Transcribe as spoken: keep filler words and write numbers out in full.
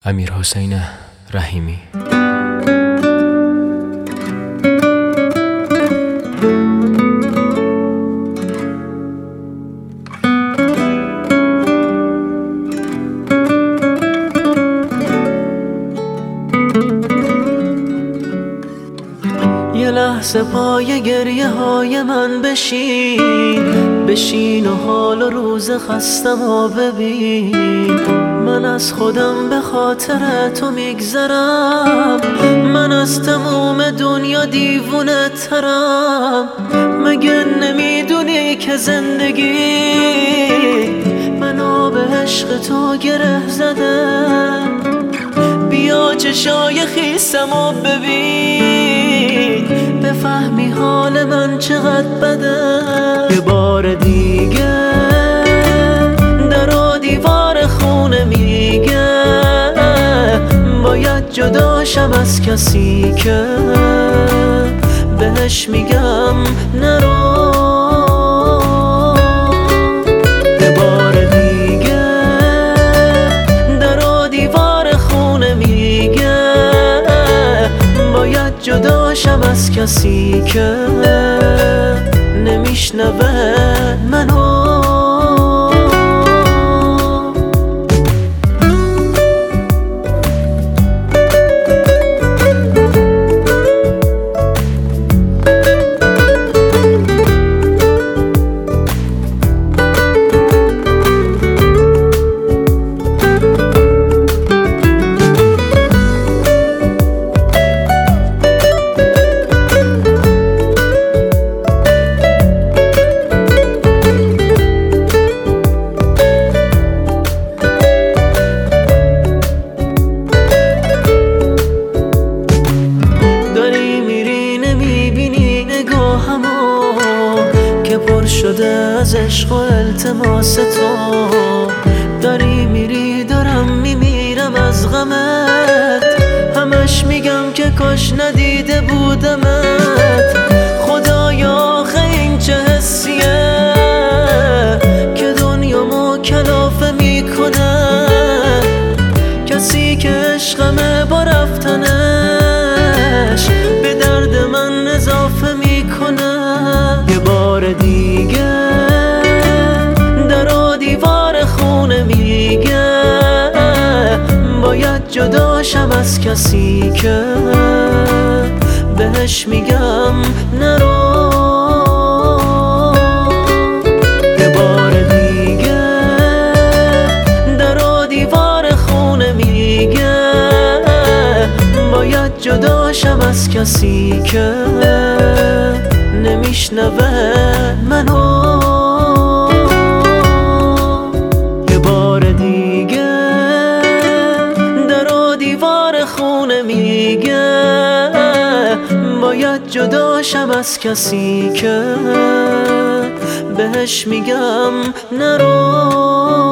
امیرحسین رحیمی. یه لحظه پای گریه های من بشین بشین و حال و روز خستم و ببین. من از خودم به خاطر تو میگذرم، من از تموم دنیا دیوونه ترم. مگه نمیدونی که زندگی منو به عشق تو گره زده؟ بیا چشای خیسم و ببین، بفهمی حال من چقدر بده. یه بار دیگه در و دیوار خونه میگه باید جداشم از کسی که بهش میگم نرو. یه بار دیگه در و دیوار خونه میگه باید جداشم از کسی که نمیشنوه منو. پر شده از عشق و التماس تو، داری میری دارم میمیرم از غمت. همش میگم که کاش ندیده بودمت. خدایا آخه این چه حسیه که دنیامو کلافه میکنه؟ کسی که عشقمه با رفتنش به درد من اضافه میکنه. یه بار دیگه در و دیوار خونه میگه باید جداشم از کسی که بهش میگم نرو. یه بار دیگه در و دیوار خونه میگه باید جداشم از کسی که نمیشنوه منو. یه بار دیگه در و دیوار خونه میگه باید جداشم از کسی که بهش میگم نرو.